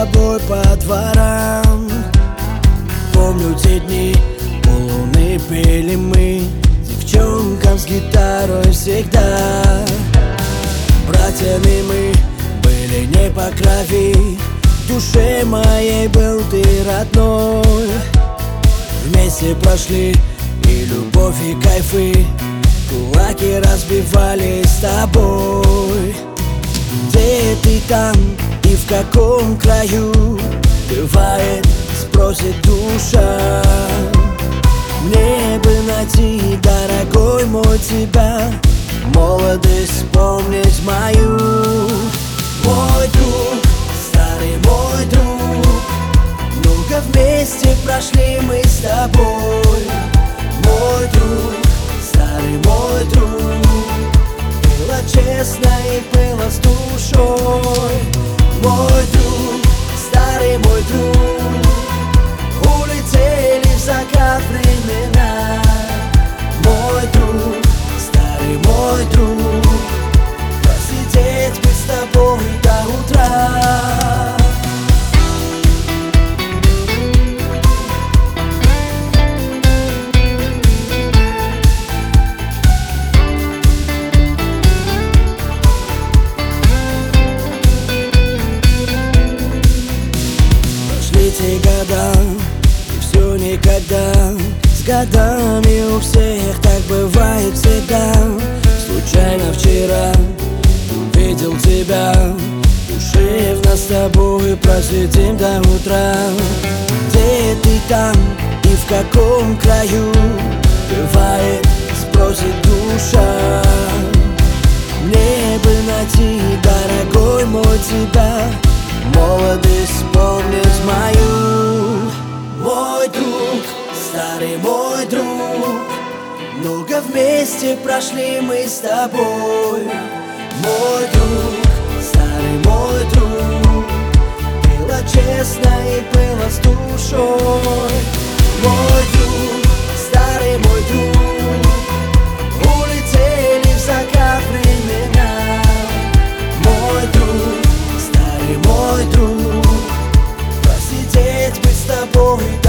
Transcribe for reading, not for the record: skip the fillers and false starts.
тобой по дворам. Помню те дни, полуны пели мы девчонкам с гитарой всегда. Братьями мы были не по крови, в душе моей был ты родной. Вместе прошли и любовь, и кайфы, кулаки разбивали с тобой. Где ты там и в каком краю? Бывает, спросит душа. Мне бы найти, дорогой мой, тебя, молодость вспомнить мою. Мой друг, старый мой друг, много вместе прошли мы с тобой. Мой друг, старый мой друг, было честно и было с душой. Мой друг, старый мой друг, улетели в закат времена. Мой друг, старый мой друг, посидеть бы с тобой до утра. Эти года, и все никогда. С годами у всех так бывает всегда. Случайно вчера увидел тебя, душевно с тобой просидим до утра. Где ты там и в каком краю? Бывает, спросит душа. Мне бы найти, дорогой мой, тебя, молодость вспомнить мою. Мой друг, старый мой друг, много вместе прошли мы с тобой. Мой друг, старый мой друг, было честно и было с душой. Мой друг, старый мой друг, улетели в закат времена. Мой друг, старый мой друг, посидеть бы с тобой